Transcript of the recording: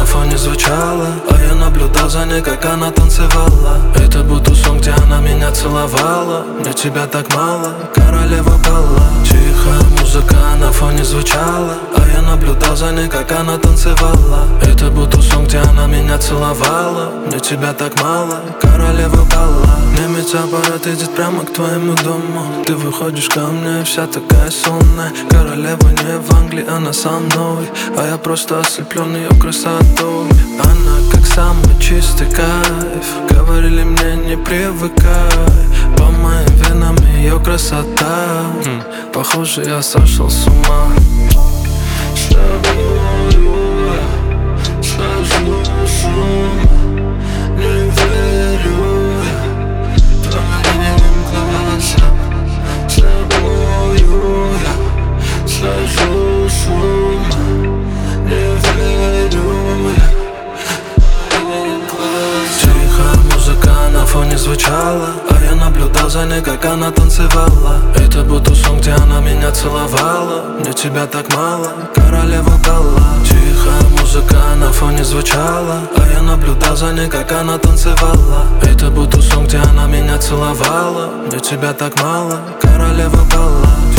на фоне звучала, а я наблюдал за ней, как она танцевала. Это будто сон, где она меня целовала. Мне тебя так мало, королева бала. Тихая музыка на фоне звучала, а я наблюдал за ней, как она танцевала. Это будто сон, где она меня целовала. Мне тебя так мало, королева бала. Немец аппарат идет прямо к твоему дому. Ты выходишь ко мне, вся такая сонная. Королева не в Англии, она со мной, а я просто ослеплен ее красотой. Она как самый чистый кайф. Говорили мне не привыкай. По моим венам ее красота. Похоже, я сошел с ума. С тобою я схожу с ума. Не верю я твоим глазам. С тобою я схожу с ума. Не верю я твоим глазам. Тихая музыка на фоне звучала, а я наблюдал за ней, как она танцевала. Это будто сон, где она меня целовала. Мне тебя так мало, королева бала. Тихая музыка на фоне звучала, а я наблюдал за ней, как она танцевала. Это будто сон, где она меня целовала. Мне тебя так мало, королева бала.